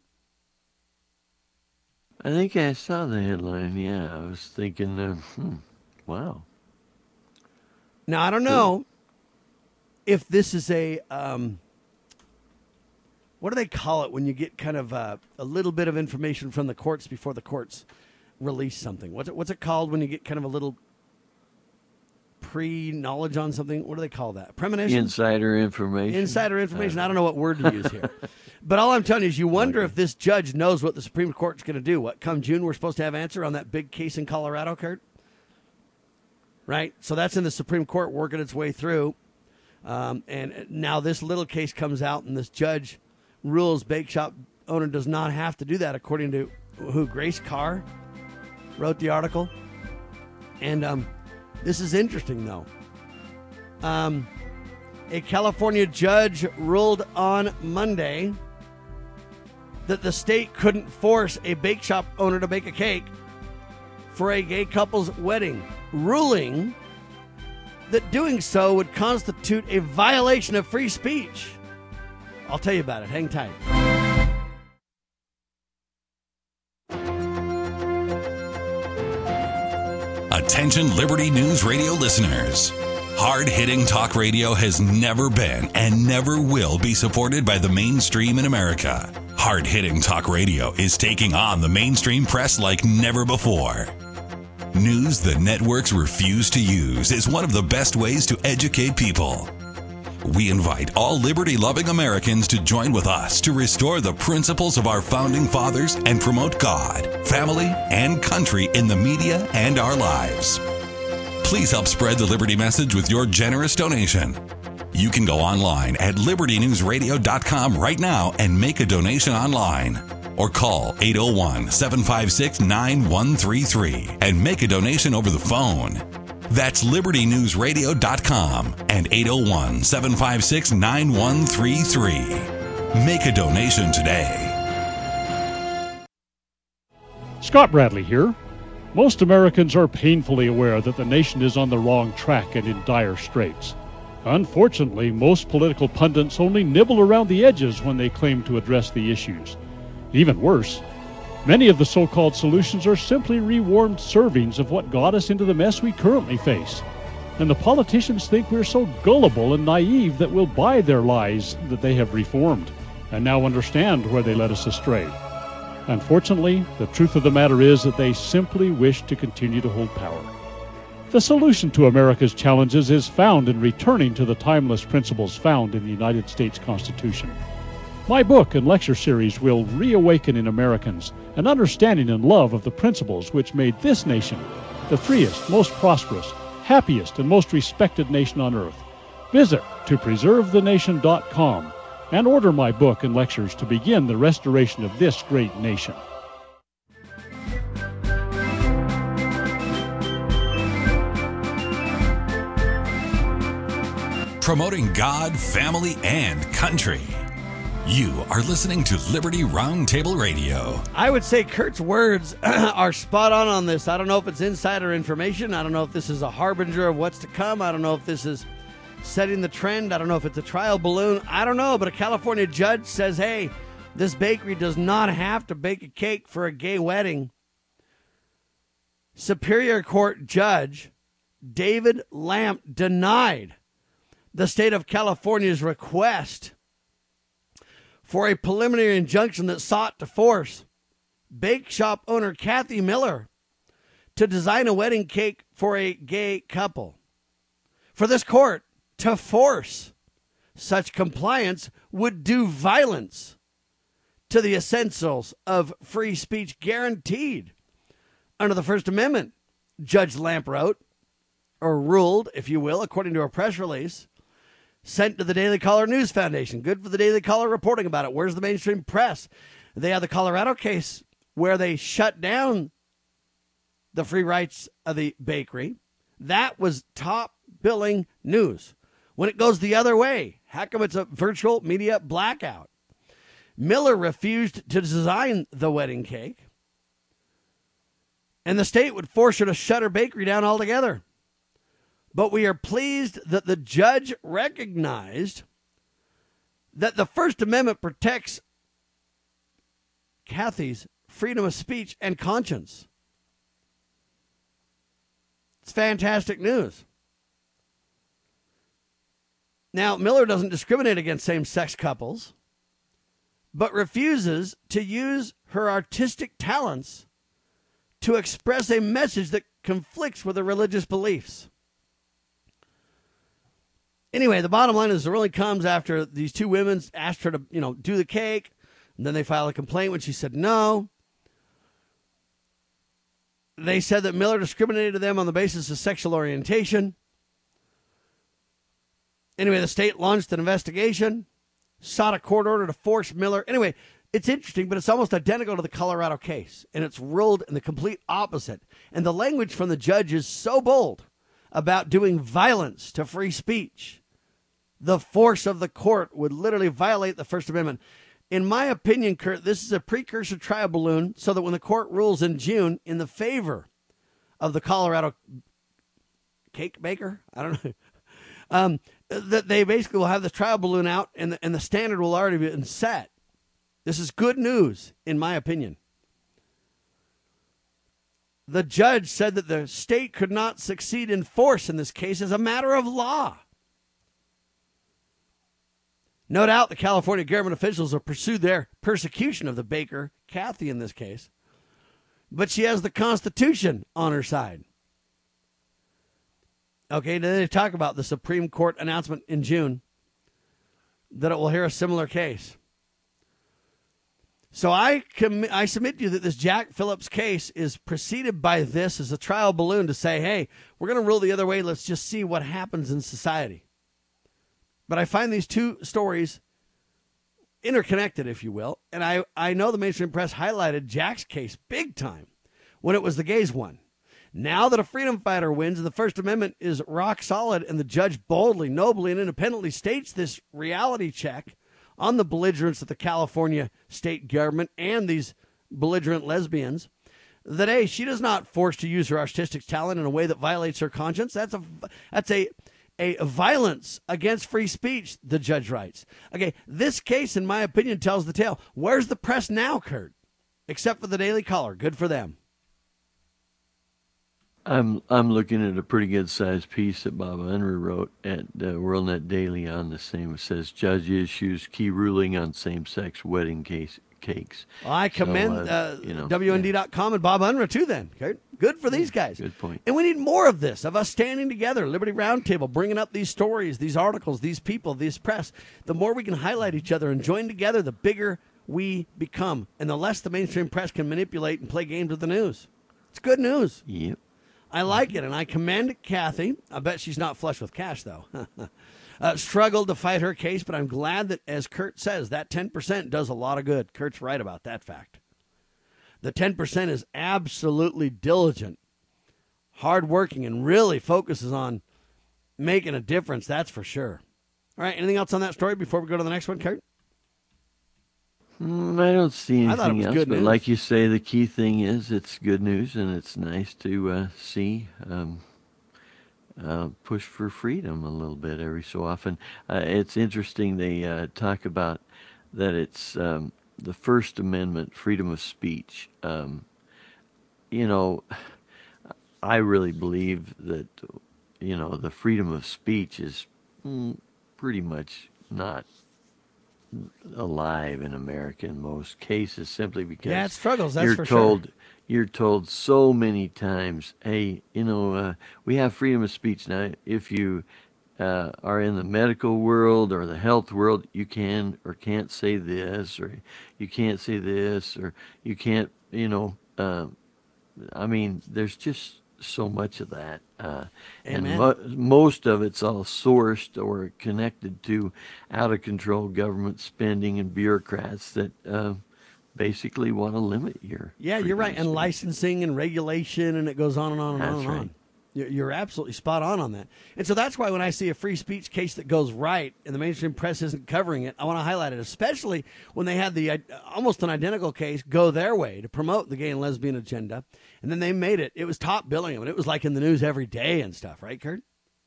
I think I saw the headline, yeah. I was thinking, uh, hmm, wow. Now, I don't know if this is a, um, what do they call it when you get kind of uh, a little bit of information from the courts before the courts release something? What's it, what's it called when you get kind of a little pre-knowledge on something? What do they call that? Premonition? Insider information. Insider information. I don't know what word to use here. But all I'm telling you is you wonder okay. if this judge knows what the Supreme Court's going to do. What, come June, we're supposed to have answer on that big case in Colorado, Kurt? Right? So that's in the Supreme Court working its way through. Um, and now this little case comes out, and this judge rules bake shop owner does not have to do that, according to who? Grace Carr wrote the article. And um, this is interesting, though. Um, a California judge ruled on Monday that the state couldn't force a bake shop owner to bake a cake for a gay couple's wedding, ruling that doing so would constitute a violation of free speech. I'll tell you about it. Hang tight. Attention Liberty News Radio listeners. Hard-hitting talk radio has never been and never will be supported by the mainstream in America. Hard-hitting talk radio is taking on the mainstream press like never before. News the networks refuse to use is one of the best ways to educate people. We invite all liberty-loving Americans to join with us to restore the principles of our founding fathers and promote God, family, and country in the media and our lives. Please help spread the Liberty message with your generous donation. You can go online at liberty news radio dot com right now and make a donation online. Or call eight oh one, seven five six, nine one three three and make a donation over the phone. That's liberty news radio dot com and eight oh one, seven five six, nine one three three. Make a donation today. Scott Bradley here. Most Americans are painfully aware that the nation is on the wrong track and in dire straits. Unfortunately, most political pundits only nibble around the edges when they claim to address the issues. Even worse, many of the so-called solutions are simply rewarmed servings of what got us into the mess we currently face. And the politicians think we're so gullible and naive that we'll buy their lies that they have reformed, and now understand where they led us astray. Unfortunately, the truth of the matter is that they simply wish to continue to hold power. The solution to America's challenges is found in returning to the timeless principles found in the United States Constitution. My book and lecture series will reawaken in Americans an understanding and love of the principles which made this nation the freest, most prosperous, happiest, and most respected nation on earth. Visit to preserve the nation dot com and order my book and lectures to begin the restoration of this great nation. Promoting God, family, and country. You are listening to Liberty Roundtable Radio. I would say Kurt's words are spot on on this. I don't know if it's insider information. I don't know if this is a harbinger of what's to come. I don't know if this is setting the trend. I don't know if it's a trial balloon. I don't know, but a California judge says, hey, this bakery does not have to bake a cake for a gay wedding. Superior Court Judge David Lamp denied the state of California's request for a preliminary injunction that sought to force bake shop owner Kathy Miller to design a wedding cake for a gay couple. For this court to force such compliance would do violence to the essentials of free speech guaranteed under the First Amendment, Judge Lamp wrote, or ruled, if you will, according to a press release sent to the Daily Caller News Foundation. Good for the Daily Caller reporting about it. Where's the mainstream press? They had the Colorado case where they shut down the free rights of the bakery. That was top billing news. When it goes the other way, how come it's a virtual media blackout? Miller refused to design the wedding cake, and the state would force her to shut her bakery down altogether. But we are pleased that the judge recognized that the First Amendment protects Kathy's freedom of speech and conscience. It's fantastic news. Now, Miller doesn't discriminate against same-sex couples, but refuses to use her artistic talents to express a message that conflicts with her religious beliefs. Anyway, the bottom line is the ruling comes after these two women asked her to, you know, do the cake, and then they filed a complaint when she said no. They said that Miller discriminated to them on the basis of sexual orientation. Anyway, the state launched an investigation, sought a court order to force Miller. Anyway, it's interesting, but it's almost identical to the Colorado case, and it's ruled in the complete opposite. And the language from the judge is so bold about doing violence to free speech. The force of the court would literally violate the First Amendment. In my opinion, Kurt, this is a precursor trial balloon so that when the court rules in June in the favor of the Colorado cake baker, I don't know, um, that they basically will have the trial balloon out and the, and the standard will already be set. This is good news, in my opinion. The judge said that the state could not succeed in force in this case as a matter of law. No doubt the California government officials have pursued their persecution of the baker, Kathy in this case, but she has the Constitution on her side. Okay, then they talk about the Supreme Court announcement in June that it will hear a similar case. So I com- I submit to you that this Jack Phillips case is preceded by this as a trial balloon to say, hey, we're going to rule the other way. Let's just see what happens in society. But I find these two stories interconnected, if you will. And I, I know the mainstream press highlighted Jack's case big time when it was the gays one. Now that a freedom fighter wins and the First Amendment is rock solid and the judge boldly, nobly, and independently states this reality check on the belligerence of the California state government and these belligerent lesbians, that, hey, she does not force to use her artistic talent in a way that violates her conscience. That's a, that's a, a violence against free speech, the judge writes. Okay, this case, in my opinion, tells the tale. Where's the press now, Kurt? Except for the Daily Caller. Good for them. I'm I'm looking at a pretty good sized piece that Bob Unruh wrote at uh, WorldNet Daily on the same. It says judge issues key ruling on same sex wedding case cakes. Well, I commend so, uh, uh, you know, W N D dot com yeah. and Bob Unruh too. Then okay? Good for these guys. Good point. And we need more of this, of us standing together, Liberty Roundtable, bringing up these stories, these articles, these people, these press. The more we can highlight each other and join together, the bigger we become, and the less the mainstream press can manipulate and play games with the news. It's good news. Yep. I like it, and I commend Kathy. I bet she's not flush with cash, though. uh, struggled to fight her case, but I'm glad that, as Kurt says, that ten percent does a lot of good. Kurt's right about that fact. The ten percent is absolutely diligent, hardworking, and really focuses on making a difference, that's for sure. All right, anything else on that story before we go to the next one, Kurt? Mm, I don't see I thought it anything was else, good but news. like you say, the key thing is it's good news, and it's nice to uh, see um, uh, push for freedom a little bit every so often. Uh, it's interesting they uh, talk about that it's um, the First Amendment, freedom of speech. Um, you know, I really believe that, you know, the freedom of speech is mm, pretty much not alive in America in most cases, simply because Yeah, it struggles, that's you're for sure. told you're told so many times, hey, you know, uh, we have freedom of speech now. If you uh, are in the medical world or the health world, you can or can't say this, or you can't say this, or you can't, you know, uh, I mean, there's just so much of that. Uh, and Amen. mo- most of it's all sourced or connected to out-of-control government spending and bureaucrats that uh, basically want to limit your Yeah, you're freedom right. of And speech. licensing and regulation, and it goes on and on and That's on and right. on. You're you're absolutely spot on on that. And so that's why when I see a free speech case that goes right and the mainstream press isn't covering it, I want to highlight it, especially when they had the uh, almost an identical case go their way to promote the gay and lesbian agenda. And then they made it. It was top billing them. And it was like in the news every day and stuff, right, Kurt?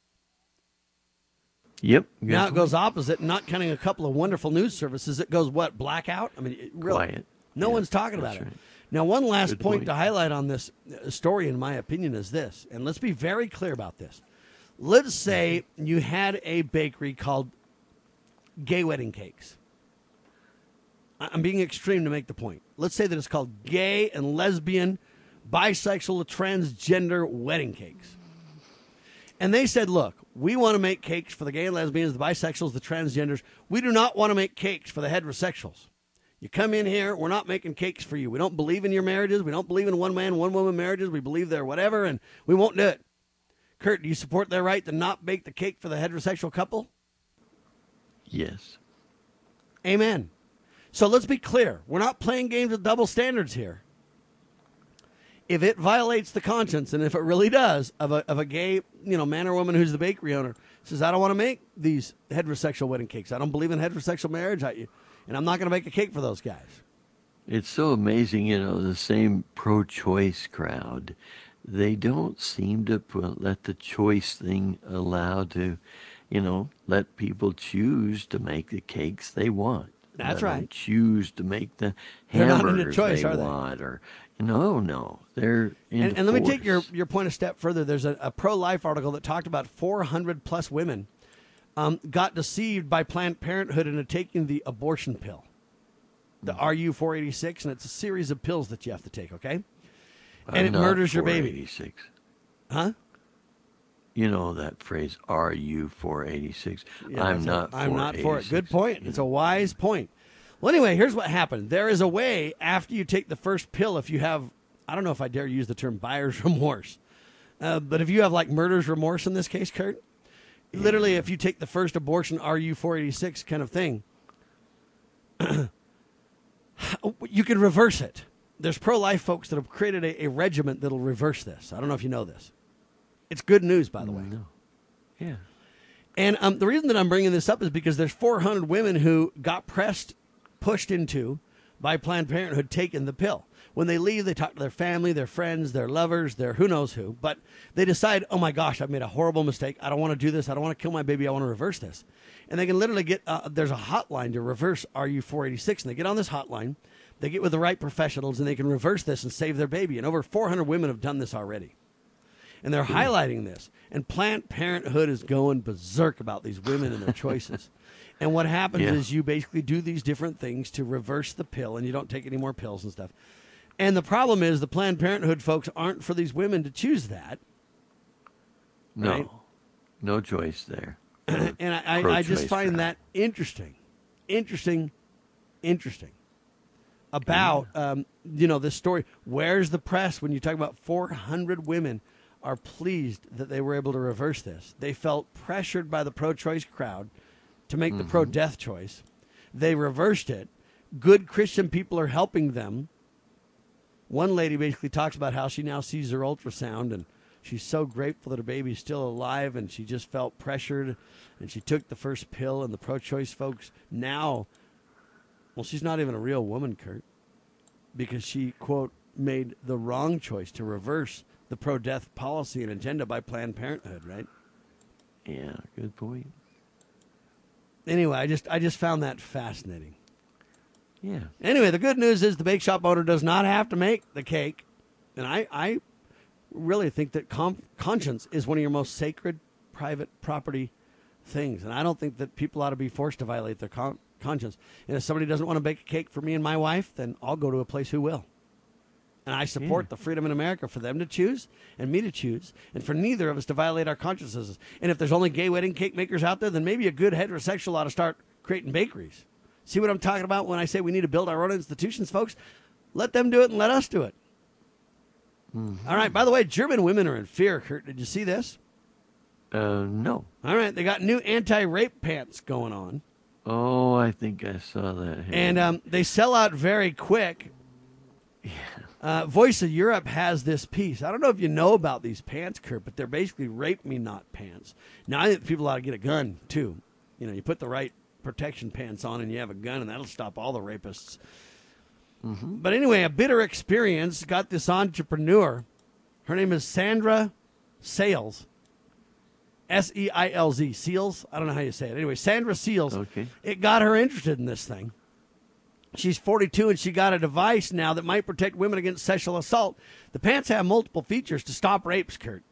Yep. Now yep. it goes opposite, not counting a couple of wonderful news services. It goes, what, blackout? I mean, it really, Quiet. no Yeah, one's talking about that's it. right. Now, one last Good point, point. to highlight on this uh, story, in my opinion, is this, and let's be very clear about this. Let's say you had a bakery called Gay Wedding Cakes. I- I'm being extreme to make the point. Let's say that it's called Gay and Lesbian, Bisexual, Transgender Wedding Cakes. And they said, look, we want to make cakes for the gay and lesbians, the bisexuals, the transgenders. We do not want to make cakes for the heterosexuals. You come in here, we're not making cakes for you. We don't believe in your marriages. We don't believe in one man, one woman marriages. We believe they're whatever, and we won't do it. Kurt, do you support their right to not bake the cake for the heterosexual couple? Yes. Amen. So let's be clear. We're not playing games with double standards here. If it violates the conscience, and if it really does, of a, of a gay, you know, man or woman who's the bakery owner, says, I don't want to make these heterosexual wedding cakes. I don't believe in heterosexual marriage, I, and I'm not going to make a cake for those guys. It's so amazing, you know, the same pro-choice crowd, they don't seem to put, let the choice thing allow to, you know, let people choose to make the cakes they want. That's Let them right. choose to make the They're not into hamburgers choice, they are they? want, or no, no, they're into And, and let me take your, force. your point a step further. There's a, a pro-life article that talked about four hundred plus women um, got deceived by Planned Parenthood into taking the abortion pill, the R U four eighty-six, and it's a series of pills that you have to take, okay? And I'm it not murders your baby. four eighty-six. Huh? You know that phrase, "Are you four eighty-six?" Yeah, I'm that's not. a- I'm not for it. Good four eighty-six. point. It's a wise point. Well, anyway, here's what happened. There is a way after you take the first pill, if you have, I don't know if I dare use the term buyer's remorse, uh, but if you have like murder's remorse in this case, Kurt, literally if you take the first abortion, R U four eighty-six kind of thing, you can reverse it. There's pro-life folks that have created a, a regiment that'll reverse this. I don't know if you know this. It's good news, by the way. No. Yeah. And um, the reason that I'm bringing this up is because there's four hundred women who got pressed, pushed into by Planned Parenthood taking the pill. When they leave, they talk to their family, their friends, their lovers, their who knows who. But they decide, oh, my gosh, I've made a horrible mistake. I don't want to do this. I don't want to kill my baby. I want to reverse this. And they can literally get, uh, there's a hotline to reverse R U four eighty-six. And they get on this hotline. They get with the right professionals, and they can reverse this and save their baby. And over four hundred women have done this already. And they're highlighting this. And Planned Parenthood is going berserk about these women and their choices. And what happens Yeah. is you basically do these different things to reverse the pill, and you don't take any more pills and stuff. And the problem is the Planned Parenthood folks aren't for these women to choose that. No. Right. No choice there. And I, I, I just Pro-choice find crowd. that interesting. Interesting. Interesting. About, um, you know, this story. Where's the press when you talk about four hundred women are pleased that they were able to reverse this. They felt pressured by the pro-choice crowd to make mm-hmm. the pro-death choice. They reversed it. Good Christian people are helping them. One lady basically talks about how she now sees her ultrasound, and she's so grateful that her baby's still alive, and she just felt pressured, and she took the first pill, and the pro-choice folks now, well, she's not even a real woman, Kurt, because she, quote, made the wrong choice to reverse the pro-death policy and agenda by Planned Parenthood, right? Yeah, good point. Anyway, I just I just found that fascinating. Yeah. Anyway, the good news is the bake shop owner does not have to make the cake. And I, I really think that com- conscience is one of your most sacred private property things. And I don't think that people ought to be forced to violate their con- conscience. And if somebody doesn't want to bake a cake for me and my wife, then I'll go to a place who will. And I support yeah. the freedom in America for them to choose and me to choose, and for neither of us to violate our consciences. And if there's only gay wedding cake makers out there, then maybe a good heterosexual ought to start creating bakeries. See what I'm talking about when I say we need to build our own institutions, folks? Let them do it and let us do it. Mm-hmm. All right. By the way, German women are in fear, Kurt. Did you see this? Uh, no. All right. They got new anti-rape pants going on. Oh, I think I saw that. Here. And um, they sell out very quick. Yeah. Uh, Voice of Europe has this piece. I don't know if you know about these pants, Kurt, but they're basically rape me not pants. Now, I think people ought to get a gun, too. You know, you put the right protection pants on and you have a gun, and that'll stop all the rapists. Mm-hmm. But anyway, a bitter experience got this entrepreneur. Her name is Sandra Sales. S E I L Z. Seals? I don't know how you say it. Anyway, Sandra Seals. Okay. It got her interested in this thing. She's forty-two, and she got a device now that might protect women against sexual assault. The pants have multiple features to stop rapes, Kurt.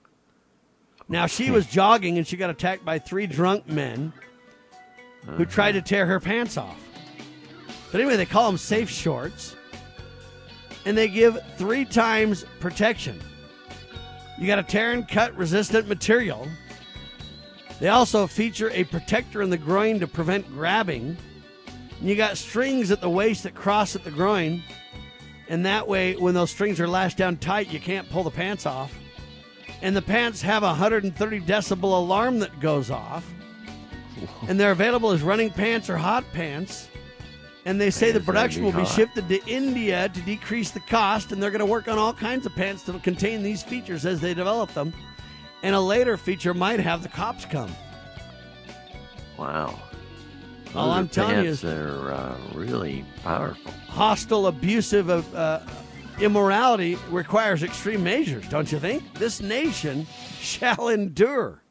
Now, she was jogging, and she got attacked by three drunk men uh-huh. who tried to tear her pants off. But anyway, they call them safe shorts, and they give three times protection. You got a tear and cut resistant material. They also feature a protector in the groin to prevent grabbing. And you got strings at the waist that cross at the groin. And that way, when those strings are lashed down tight, you can't pull the pants off. And the pants have a one hundred thirty decibel alarm that goes off. Whoa. And they're available as running pants or hot pants. And they say the production will be shifted to India to decrease the cost. And they're going to work on all kinds of pants that will contain these features as they develop them. And a later feature might have the cops come. Wow. All I'm telling you is they're uh, really powerful. Hostile, abusive uh, immorality requires extreme measures, don't you think? This nation shall endure.